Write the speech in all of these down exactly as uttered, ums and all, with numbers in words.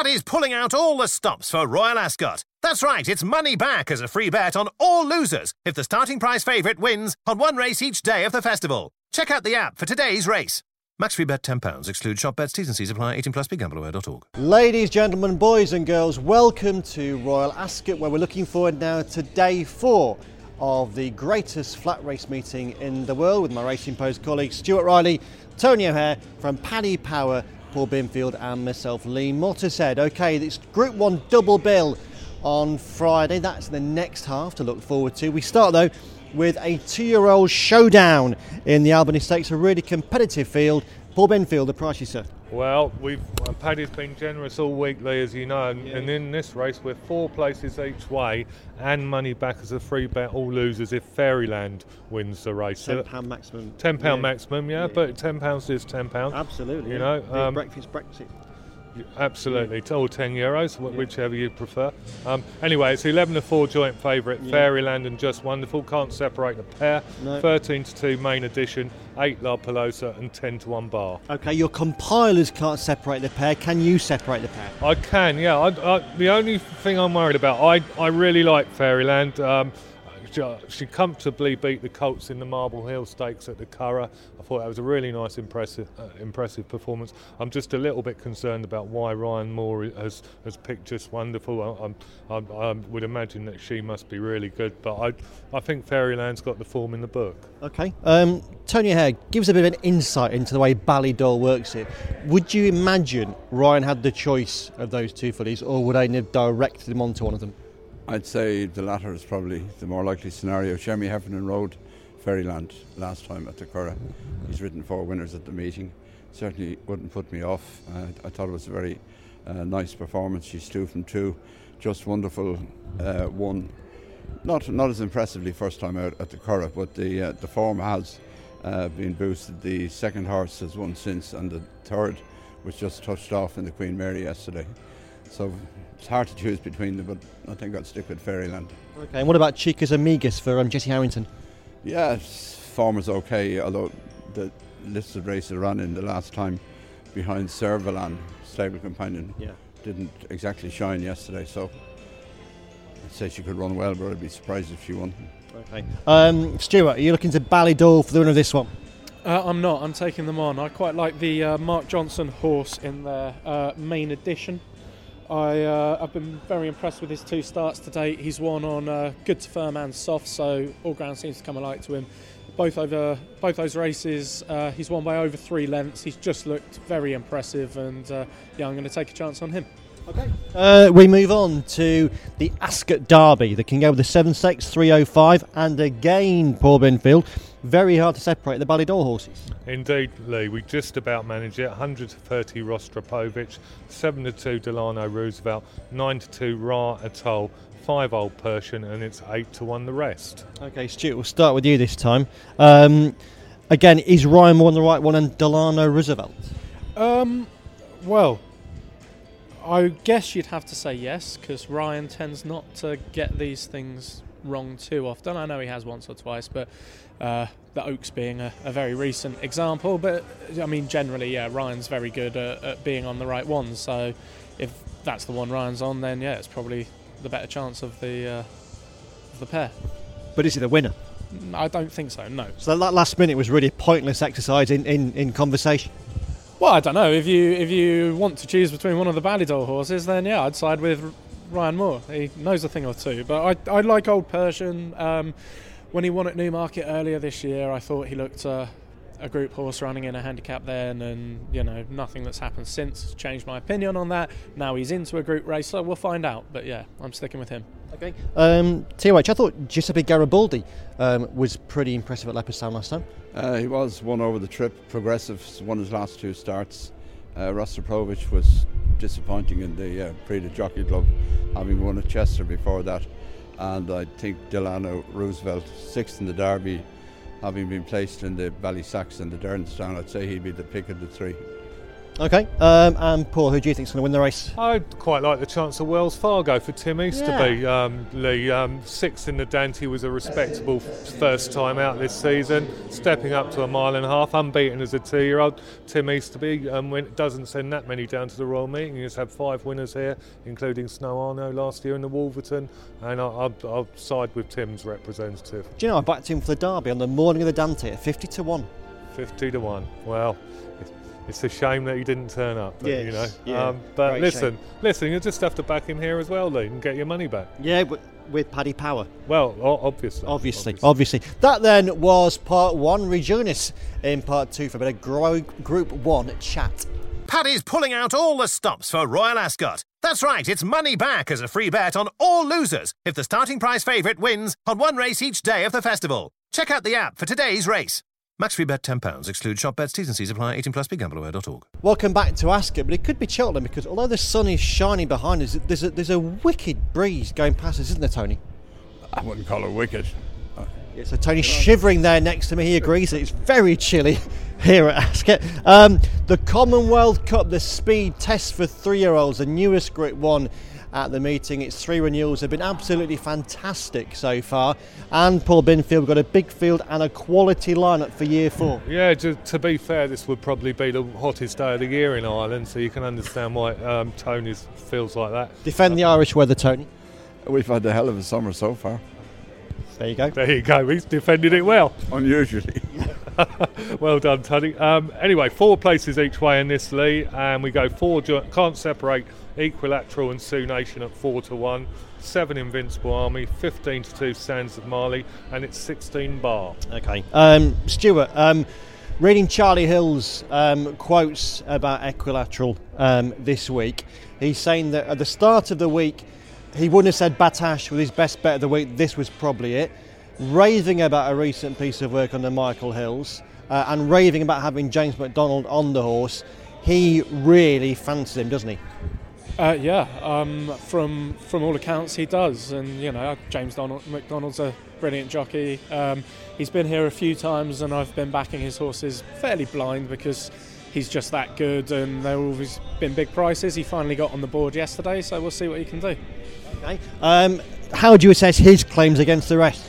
Paddy's pulling out all the stops for Royal Ascot. That's right, it's money back as a free bet on all losers if the starting prize favourite wins on one race each day of the festival. Check out the app for today's race. Max free bet ten pounds. Exclude shop bets. T's and C's apply. eighteen plus. Be gamble aware dot org. Ladies, gentlemen, boys and girls, welcome to Royal Ascot, where we're looking forward now to day four of the greatest flat race meeting in the world with my Racing Post colleagues Stuart Riley, Tony O'Hare from Paddy Power, Paul Binfield and myself, Lee Mottershead. OK, it's Group one double bill on Friday. That's the next half to look forward to. We start, though, with a two-year-old showdown in the Albany Stakes, a really competitive field. Paul Binfield, the price, sir. Well, we've uh, Paddy's been generous all week, Lee, as you know, and, Yeah. and in this race we're four places each way and money back as a free bet, all losers if Fairyland wins the race. ten pounds maximum. ten pounds Yeah. maximum, yeah, Yeah. but ten pounds is ten pounds. Absolutely. You yeah. know, Yeah, um, breakfast, breakfast. Absolutely, it's all ten euros, wh- whichever you prefer. Um, anyway, it's eleven to four joint favourite, Yeah. Fairyland and Just Wonderful, can't separate the pair. No. thirteen to two main edition, eight La Pelosa and ten to one bar. OK, your compilers can't separate the pair. Can you separate the pair? I can, yeah. I, I, the only thing I'm worried about, I, I really like Fairyland. Um, she, she comfortably beat the Colts in the Marble Hill Stakes at the Curragh. I thought that was a really nice, impressive, uh, impressive performance. I'm just a little bit concerned about why Ryan Moore has, has picked Just Wonderful. I, I, I would imagine that she must be really good, but I, I think Fairyland's got the form in the book. OK. Um, Tony O'Hare, give us a bit of an insight into the way Ballydoyle works here. Would you imagine Ryan had the choice of those two fillies, or would I have directed him onto one of them? I'd say the latter is probably the more likely scenario. Shemi Heffernan rode Fairyland last time at the Curragh. He's ridden four winners at the meeting. Certainly wouldn't put me off. Uh, I thought it was a very uh, nice performance. She's two from two. Just Wonderful uh, won. Not not as impressively first time out at the Curragh, but the uh, the form has uh, been boosted. The second horse has won since, and the third was just touched off in the Queen Mary yesterday. So it's hard to choose between them, but I think I'll stick with Fairyland. OK, and what about Chicas Amigas for um, Jesse Harrington? Yeah, form is okay, although the listed race it ran in the last time behind Servalan, stable companion, Yeah. didn't exactly shine yesterday, so I'd say she could run well, but I'd be surprised if she won. OK. Um, Stuart, are you looking to Ballydoyle for the winner of this one? Uh, I'm not. I'm taking them on. I quite like the uh, Mark Johnson horse in their uh, main edition. I, uh, I've been very impressed with his two starts to date. He's won on uh, good to firm and soft, so all ground seems to come alike to him. Both over both those races, uh, he's won by over three lengths. He's just looked very impressive, and uh, yeah, I'm going to take a chance on him. Okay. Uh, we move on to the Ascot Derby. They can go with the seven stakes, three oh five, and again, Paul Binfield. Very hard to separate the Ballydoyle horses. Indeed, Lee, we just about managed it. one hundred to thirty Rostropovich, seven to two Delano Roosevelt, nine to two Ra Atoll, five Old Persian, and it's eight to one the rest. Okay, Stuart, we'll start with you this time. Um, again, is Ryan Moore on the right one and Delano Roosevelt? Um, well, I guess you'd have to say yes, because Ryan tends not to get these things wrong too often. I know he has once or twice, but uh, the Oaks being a, a very recent example. But I mean, generally, yeah, Ryan's very good at, at being on the right one. So if that's the one Ryan's on, then yeah, it's probably the better chance of the uh, of the pair. But is he the winner? I don't think so. No. So that last minute was really a pointless exercise in, in, in conversation. Well, I don't know. If you if you want to choose between one of the Ballydoyle horses, then yeah, I'd side with Ryan Moore. He knows a thing or two. But I I like Old Persian. Um, when he won at Newmarket earlier this year, I thought he looked uh, a group horse running in a handicap then, and you know nothing that's happened since has changed my opinion on that. Now he's into a group race, so we'll find out. But yeah, I'm sticking with him. Okay. Um, T H, I thought Giuseppe Garibaldi um, was pretty impressive at Leopardstown last time. Uh, he was one over the trip, progressive, won his last two starts. Uh, Rostropovich was disappointing in the uh, Prix de Jockey Club, having won at Chester before that. And I think Delano Roosevelt, sixth in the Derby, having been placed in the Ballysax and the Dernston, I'd say he'd be the pick of the three. Okay, um, and Paul, who do you think is going to win the race? I'd quite like the chance of Wells Fargo for Tim Easterby. Yeah. Um, Lee, um, sixth in the Dante was a respectable first time out this season, stepping up to a mile and a half, unbeaten as a two-year-old. Tim Easterby um, when, doesn't send that many down to the Royal Meeting. He's had five winners here, including Snow Arno last year in the Wolverton, and I'll, I'll, I'll side with Tim's representative. Do you know, I backed him for the Derby on the morning of the Dante at fifty to one. fifty to one. Well, it's, it's a shame that he didn't turn up. But, Yes, you know. yeah, um, but great listen, shame. listen, you just have to back him here as well, Lee, and get your money back. Yeah, but with Paddy Power. Well, o- obviously, Obviously, obviously. That then was part one. Rejoin us in part two for a bit of gro- Group One chat. Paddy's pulling out all the stops for Royal Ascot. That's right, it's money back as a free bet on all losers if the starting prize favourite wins on one race each day of the festival. Check out the app for today's race. Max free bet ten pounds. Exclude shop bets. T's and C's apply. eighteen plus. Be gamble aware dot org. Welcome back to Ascot, but it could be Cheltenham because although the sun is shining behind us, there's a, there's a wicked breeze going past us, isn't there, Tony? I wouldn't call it wicked. Yeah, so Tony's shivering there next to me. He agrees that it's very chilly here at Ascot. Um, the Commonwealth Cup, the speed test for three-year-olds, the newest Group One at the meeting. Its three renewals have been absolutely fantastic so far. And Paul Binfield got a big field and a quality lineup for year four. Yeah, to, to be fair, this would probably be the hottest day of the year in Ireland, so you can understand why um, Tony feels like that. Defend the Irish weather, Tony. We've had a hell of a summer so far. There you go. There you go, he's defended it well. Unusually. Well done, Tony. Um, anyway, four places each way in this, Lee, and we go four, jo- can't separate Equilateral and Sioux Nation at four to one, seven Invincible Army, fifteen to two Sands of Marley, and it's sixteen bar. Okay. Um, Stuart, um, reading Charlie Hill's um, quotes about Equilateral um, this week, he's saying that at the start of the week, he wouldn't have said Batash was his best bet of the week. This was probably it. Raving about a recent piece of work under Michael Hills uh, and raving about having James McDonald on the horse. He really fancies him, doesn't he? Uh, yeah, um, from from all accounts he does, and you know James Donald, McDonald's a brilliant jockey. Um, he's been here a few times, and I've been backing his horses fairly blind because he's just that good, and they've always been big prices. He finally got on the board yesterday, so we'll see what he can do. Okay. Um, how do you assess his claims against the rest?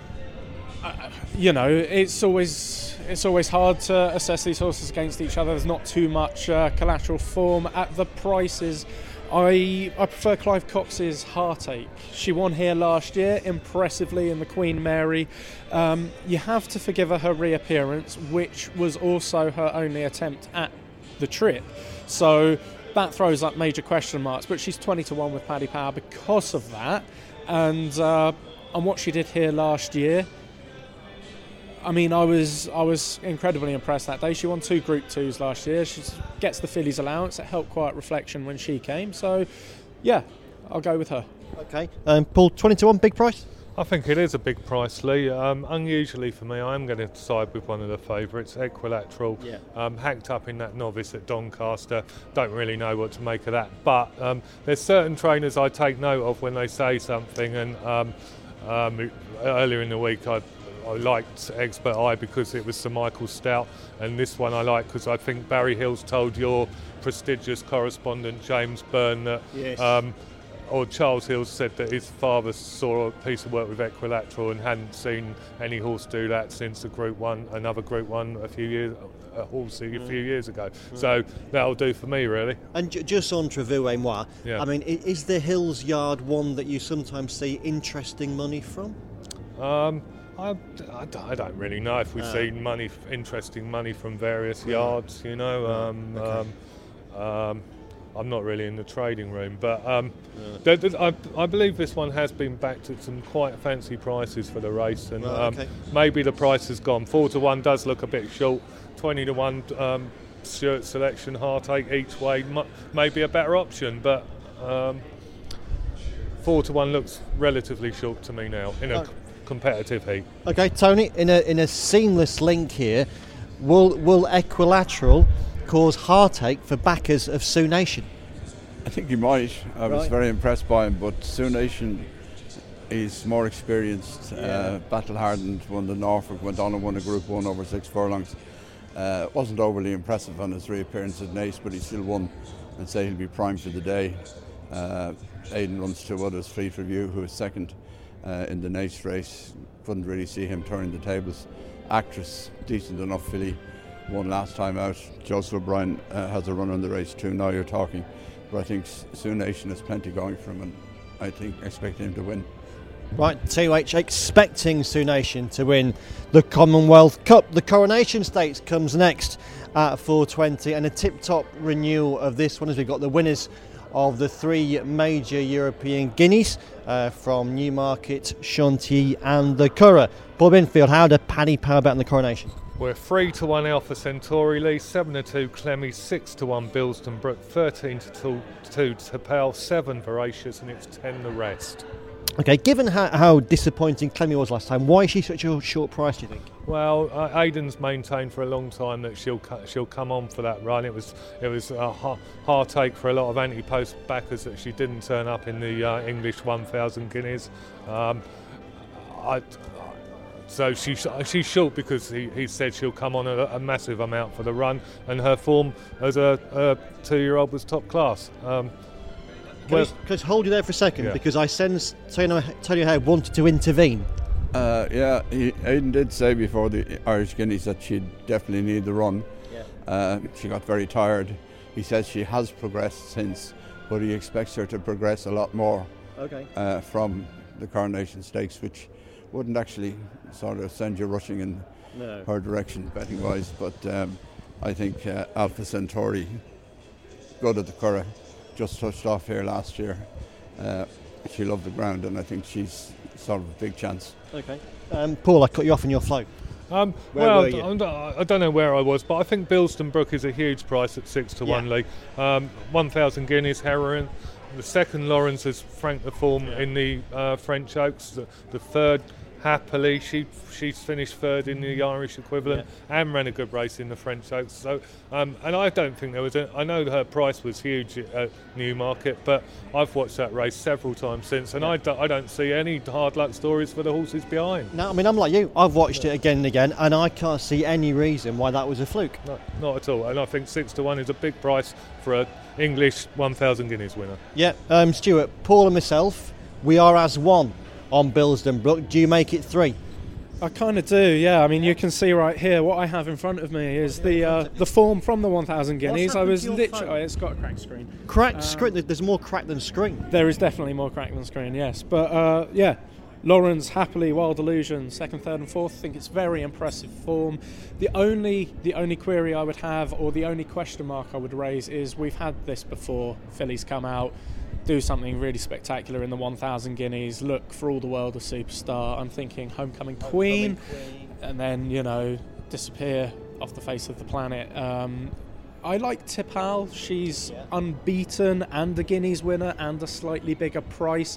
Uh, you know, it's always it's always hard to assess these horses against each other. There's not too much uh, collateral form at the prices. I I prefer Clive Cox's Heartache. She won here last year impressively in the Queen Mary. Um, you have to forgive her her reappearance, which was also her only attempt at the trip. So that throws up major question marks. But she's twenty to one with Paddy Power because of that, and uh, and what she did here last year. I mean, I was I was incredibly impressed that day. She won two Group Twos last year. She gets the fillies allowance. It helped Quiet Reflection when she came. So, yeah, I'll go with her. Okay. Um, Paul, twenty to one, big price? I think it is a big price, Lee. Um, unusually for me, I am going to side with one of the favourites, Equilateral. Yeah. Um, hacked up in that novice at Doncaster. Don't really know what to make of that. But um, there's certain trainers I take note of when they say something. And um, um, earlier in the week, I I liked Expert Eye because it was Sir Michael Stout, and this one I like because I think Barry Hills told your prestigious correspondent James Byrne that, Yes. um, or Charles Hills said that his father saw a piece of work with Equilateral and hadn't seen any horse do that since a Group One, another Group One a few years, a horse a few years ago. So that'll do for me, really. And j- just on Trevoux et Moi, Yeah. I mean, i- is the Hills Yard one that you sometimes see interesting money from? Um, I, I, I don't really know if we've Ah. seen money, interesting money from various yards, you know. Um, Okay. um, um, I'm not really in the trading room, but um, th- th- I, I believe this one has been backed at some quite fancy prices for the race, and Right, um, okay. maybe the price has gone. Four to one does look a bit short. Twenty to one um, Stuart Selection Heartache each way mu- may be a better option, but um, four to one looks relatively short to me now in a Oh. competitive heat. Okay, Tony, in a in a seamless link here, will will Equilateral cause heartache for backers of Sioux Nation? I think he might. I was Right. very impressed by him, but Sioux Nation is more experienced, Yeah. uh, battle hardened, won the Norfolk, went on and won a Group One over six furlongs. Uh, wasn't overly impressive on his reappearance at Naas, but he still won, and say he'll be primed for the day. Uh, Aidan runs two others, Fleet Review, who is second uh, in the Naas race. Couldn't really see him turning the tables. Actress, decent enough filly, won last time out. Joseph O'Brien uh, has a run on the race too. Now you're talking, but I think Sioux Nation has plenty going for him, and I think expect him to win. Right, T H expecting Sioux Nation to win the Commonwealth Cup. The Coronation Stakes comes next at four twenty, and a tip-top renewal of this one as we've got the winners of the three major European Guineas uh, from Newmarket, Chantilly and the Curragh. Paul Binfield, how did Paddy Power bet in the Coronation? We're three to one Alpha Centauri Lee, seven to two Clemmy, six to one Bilston Brook, thirteen to two Tapel, seven Voracious, and it's ten the rest. Okay, given how, how disappointing Clemmy was last time, why is she such a short price, do you think? Well, uh, Aidan's maintained for a long time that she'll she'll come on for that run. It was it was a ha- heartache for a lot of anti-post backers that she didn't turn up in the uh, English one thousand guineas. Um, I, so she she's short because he, he said she'll come on a, a massive amount for the run, and her form as a, a two-year-old was top class. Um, Can I just hold you there for a second, yeah. because I sense Tony O'Hare wanted to intervene. Uh, yeah, he, Aidan did say before the Irish Guineas that she'd definitely need the run. Yeah. Uh, she got very tired. He says she has progressed since, but he expects her to progress a lot more Okay. uh, from the Coronation Stakes, which wouldn't actually sort of send you rushing in No. her direction betting-wise. But um, I think uh, Alpha Centauri, good at the Curragh, just touched off here last year. Uh, she loved the ground, and I think she's sort of a big chance. Okay. Um, Paul, I cut you off in your flow. Um, Where well, were you? I'm- I don't know where I was, but I think Bilston Brook is a huge price at six to Yeah. one. Lee, um, one thousand guineas heroin. The second, Lawrence has franked the form in the uh, French Oaks. The, the third, happily, she she's finished third in the Irish equivalent and ran a good race in the French Oaks. So, um, and I don't think there was a. I know her price was huge at Newmarket, but I've watched that race several times since, and Yeah. I, do, I don't see any hard luck stories for the horses behind. No, I mean, I'm like you. I've watched it again and again, and I can't see any reason why that was a fluke. No, not at all. And I think six to one is a big price for a English one thousand guineas winner. Yeah, um, Stuart, Paul and myself, we are as one on Bilston Brook. Do you make it three? I kind of do, yeah. I mean, you can see right here what I have in front of me is the uh, the form from the one thousand guineas. I happened was to your literally, phone? oh, it's got a cracked screen. Cracked Um, screen. There's more crack than screen. There is definitely more crack than screen, yes. But uh, yeah, Lawrence, Happily, Wild Illusion, second, third, and fourth. I think it's very impressive form. The only the only query I would have, or the only question mark I would raise, is we've had this before. Fillies come out, do something really spectacular in the one thousand guineas, look for all the world a superstar. I'm thinking Homecoming Queen, and then, you know, disappear off the face of the planet. Um, I like Tipal. She's unbeaten and a Guineas winner and a slightly bigger price.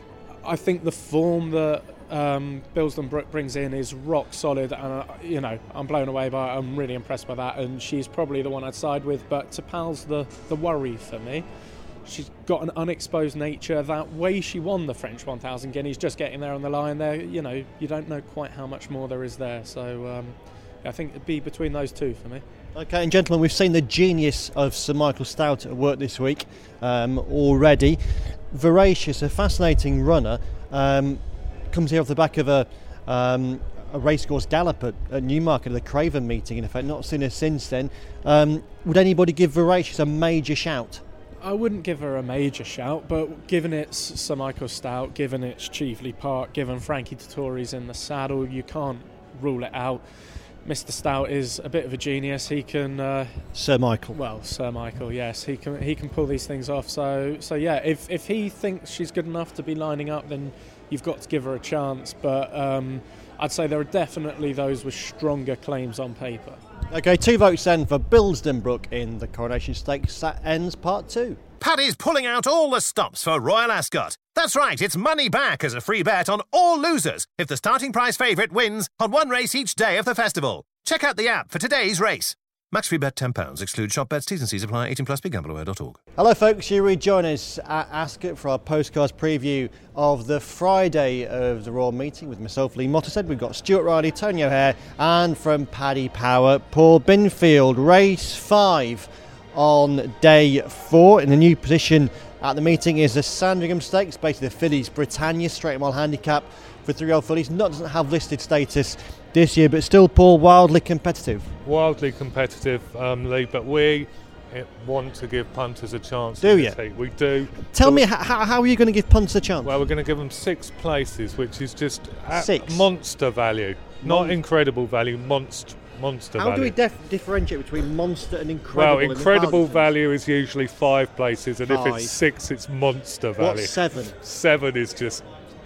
I think the form that um, Bilston Brook brings in is rock solid, and uh, you know, I'm blown away by it. I'm really impressed by that, and she's probably the one I'd side with. But Tipal's the the worry for me. She's got an unexposed nature. That way she won the French one thousand guineas, just getting there on the line there, you know, you don't know quite how much more there is there. So um, I think it'd be between those two for me. Okay, and gentlemen, we've seen the genius of Sir Michael Stout at work this week um, already. Voracious, a fascinating runner, um, comes here off the back of a um, a racecourse gallop at, at Newmarket at the Craven meeting. In fact, not seen her since then. Um, would anybody give Voracious a major shout? I wouldn't give her a major shout, but given it's Sir Michael Stout, given it's Cheveley Park, given Frankie Dettori's in the saddle, you can't rule it out. Mister Stout is a bit of a genius. He can, uh, Sir Michael. well, Sir Michael, yes, he can he can pull these things off. So, so yeah, if if he thinks she's good enough to be lining up, then you've got to give her a chance. But um, I'd say there are definitely those with stronger claims on paper. Okay, two votes then for Bilston Brook in the Coronation Stakes. That ends part two. Paddy's pulling out all the stops for Royal Ascot. That's right, it's money back as a free bet on all losers if the starting price favourite wins on one race each day of the festival. Check out the app for today's race. Max free bet ten pounds. Exclude shop bets. T's and C's apply. eighteen plus. Be gamble aware dot org. Hello folks, you rejoin us at Ascot for our postcards preview of the Friday of the Royal Meeting with myself, Lee Mottershead. We've got Stuart Riley, Tony O'Hare, and from Paddy Power, Paul Binfield. Race five on day four. In the new position at the meeting is the Sandringham Stakes, basically the Fillies Britannia straight mile handicap for three-year-old fillies. Not doesn't have listed status this year, but still, Paul, wildly competitive. Wildly competitive, um, Lee, but we want to give punters a chance. Do you? We do. Tell me, how, how are you going to give punters a chance? Well, we're going to give them six places, which is just six. monster value. Not Mon- incredible value, monst- monster how value. do we def- differentiate between monster and incredible? Well, incredible value is usually five places, and Five. if it's six, it's monster value. What's seven? Seven is just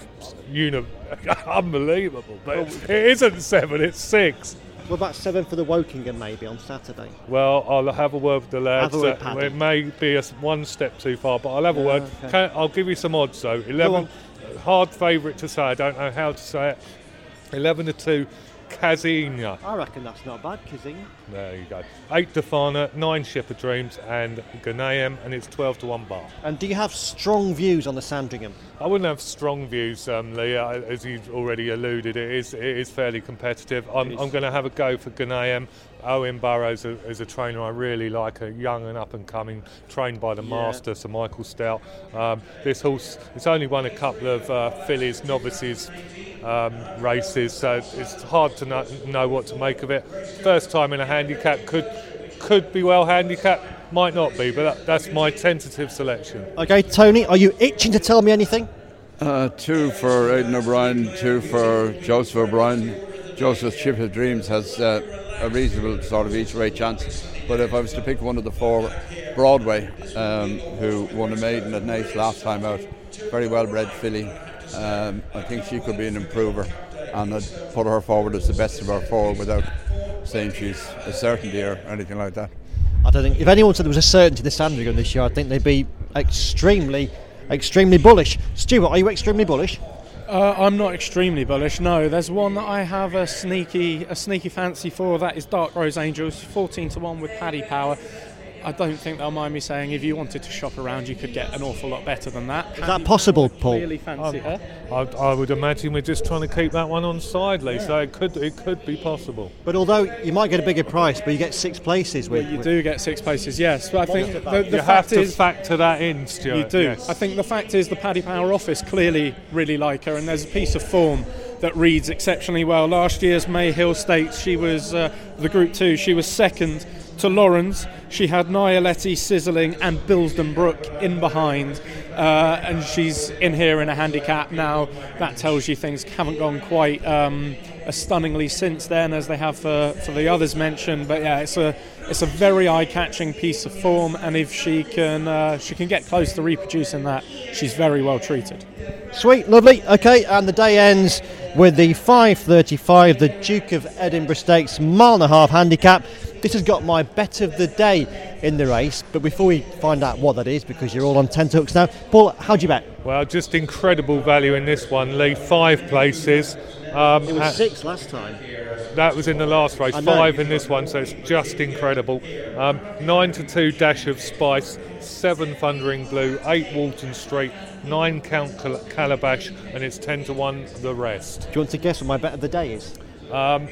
uni- unbelievable, but it isn't seven, it's six. What about seven for the Wokingham maybe on Saturday? Well, I'll have a word with the lads. Have a word, Uh, Paddy. it may be a s- one step too far, but I'll have a Yeah, word. okay. Can, I'll give you some odds though. eleven, hard favourite to say, I don't know how to say it. eleven to two, Kazinha. I reckon that's not bad, Kazing. There you go. eight Defana, nine Shepherd Dreams, and Ghanayem, and it's twelve to one bar. And do you have strong views on the Sandringham? I wouldn't have strong views, um, Lee. I- As you've already alluded, it is it is fairly competitive. I'm, is. I'm going to have a go for Ghanayem. Owen Burrows is a, is a trainer I really like, a young and up and coming, trained by the Yeah. master, Sir Michael Stout. Um, this horse, it's only won a couple of uh, fillies, novices um, races, so it's hard to know, know what to make of it. First time in a handicap, could could be well handicapped, might not be, but that, that's my tentative selection. Okay, Tony, are you itching to tell me anything? Uh, two for Aidan O'Brien, two for Joseph O'Brien. Joseph's Ship of Dreams has uh, a reasonable sort of each way chance. But if I was to pick one of the four, Broadway, um, who won a maiden at Naas last time out, very well bred filly. Um, I think she could be an improver, and I'd put her forward as the best of our four without saying she's a certainty or anything like that. I don't think, if anyone said there was a certainty the Sandringham this year, I think they'd be extremely, extremely bullish. Stuart, are you extremely bullish? Uh, I'm not extremely bullish. No, there's one that I have a sneaky, a sneaky fancy for. That is Dark Rose Angels, fourteen to one with Paddy Power. I don't think they'll mind me saying if you wanted to shop around, you could get an awful lot better than that. Is that possible, Paul? Really fancy her. I, I would imagine we're just trying to keep that one on side, Lee, so it could it could be possible. But although you might get a bigger price, but you get six places with. Well, you with- do get six places, yes. But I think the, the You have fact to is, factor that in, Stuart. you do. Yes. I think the fact is the Paddy Power office clearly really like her, and there's a piece of form that reads exceptionally well. Last year's May Hill Stakes, she was uh, the Group Two. She was second to Lawrence. She had Nialetti, Sizzling, and Bilsden Brook in behind, uh, and she's in here in a handicap now. That tells you things haven't gone quite um, as stunningly since then as they have for, for the others mentioned. But yeah, it's a it's a very eye-catching piece of form, and if she can uh, she can get close to reproducing that, she's very well treated. Sweet, lovely. Okay, and the day ends with the five thirty-five, the Duke of Edinburgh Stakes, mile and a half handicap. This has got my bet of the day in the race, but before we find out what that is, because you're all on tenterhooks now, Paul, how'd you bet? Well, just incredible value in this one, Lee. Five places. Um, It was and six last time. that was in the last race. I know. Five in this one, so it's just incredible. Um, nine to two, Dash of Spice. Seven, Thundering Blue. Eight, Walton Street. Nine, Count Cal- Calabash, and it's ten to one. The rest. Do you want to guess what my bet of the day is? Um,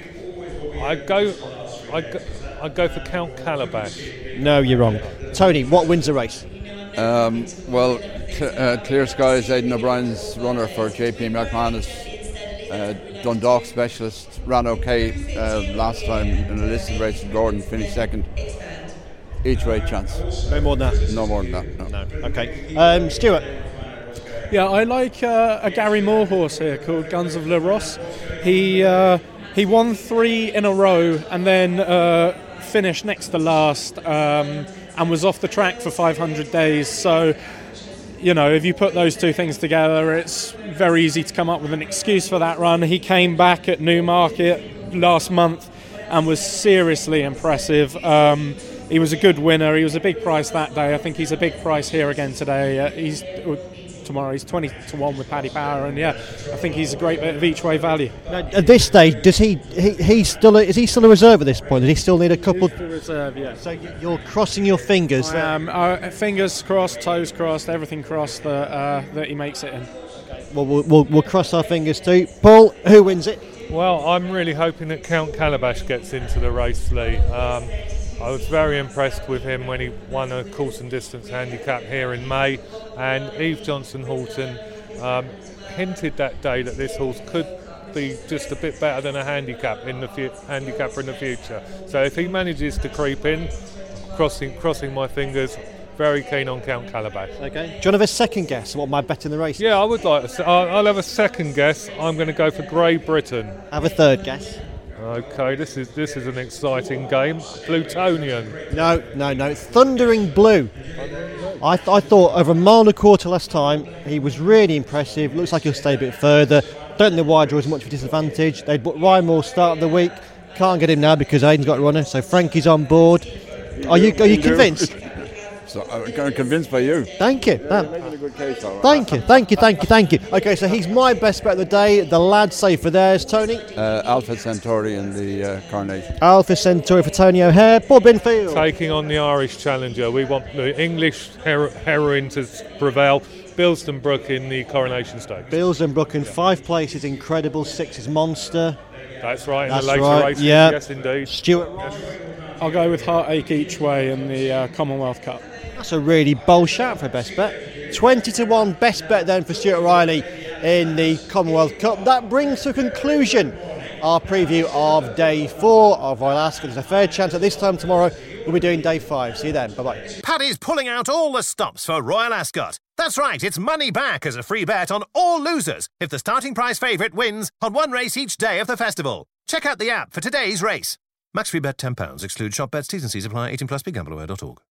I go. I go. I go for Count Calabash. No, you're wrong. Tony, what wins the race? Um, well, cl- uh, Clear Skies, Aidan O'Brien's runner for J P McManus, uh, Dundalk specialist, ran okay uh, last time in a listed race with Gordon, finished second. Each way chance. No more than that. No more than that. No. No. Okay. Um, Stuart. Yeah, I like uh, a Gary Moore horse here called Guns of Le Ross. He uh, he won three in a row and then uh, finished next to last um, and was off the track for five hundred days. So, you know, if you put those two things together, it's very easy to come up with an excuse for that run. He came back at Newmarket last month and was seriously impressive. Um, he was a good winner. He was a big price that day. I think he's a big price here again today. Uh, he's tomorrow. He's twenty to one with Paddy Power, and yeah, I think he's a great bit of each way value. Now, at this stage, does he, he he's still a, is he still a reserve at this point? Does he still need a couple? He's the reserve, yeah. So you're crossing your fingers. Um, uh, fingers crossed, toes crossed, everything crossed that uh, that he makes it in. Well, we'll, we'll, we'll cross our fingers too. Paul, who wins it? Well, I'm really hoping that Count Calabash gets into the race, Lee. Um, I was very impressed with him when he won a course and distance handicap here in May, and Eve Johnson-Horton um, hinted that day that this horse could be just a bit better than a handicap in the fu- handicapper in the future. So if he manages to creep in, crossing crossing my fingers, very keen on Count Calabash. Okay. Do you want to have a second guess what my bet in the race? Yeah, I would like. A se- I'll I'll have a second guess. I'm going to go for Grey Britain. Have a third guess. Okay, this is this is an exciting game. Plutonian. No, no, no. Thundering Blue. I, th- I thought over a mile and a quarter last time he was really impressive. Looks like he'll stay a bit further. Don't know why draws much of a disadvantage. They'd put Ryan Moore start of the week. Can't get him now because Aidan's got a runner. So Frankie's on board. Are you are you convinced? So I'm kind of convinced by you. Thank you. You're making a good case, all right. Thank you, thank you, thank you, thank you. Okay, so he's my best bet of the day. The lads say for theirs, Tony. Uh, Alpha Centauri in the uh, Coronation. Alpha Centauri for Tony O'Hare. Paul Binfield. Taking on the Irish challenger. We want the English hero- heroine to s- prevail. Bilston Brook in the Coronation Stakes. Bills and Brook in five places, incredible. Six is Monster. That's right, in That's the later right, races. yeah. Yes, indeed. Stuart. I'll go with Heartache each way in the uh, Commonwealth Cup. That's a really bold shout for a best bet. twenty to one best bet then for Stuart Riley in the Commonwealth Cup. That brings to a conclusion our preview of day four of Royal Ascot. There's a fair chance at this time tomorrow we'll be doing day five. See you then. Bye-bye. Paddy's pulling out all the stops for Royal Ascot. That's right, it's money back as a free bet on all losers if the starting price favourite wins on one race each day of the festival. Check out the app for today's race. Max free bet ten pounds. Exclude shop bets. T's and C's apply. eighteen plus. Be gamble aware dot org.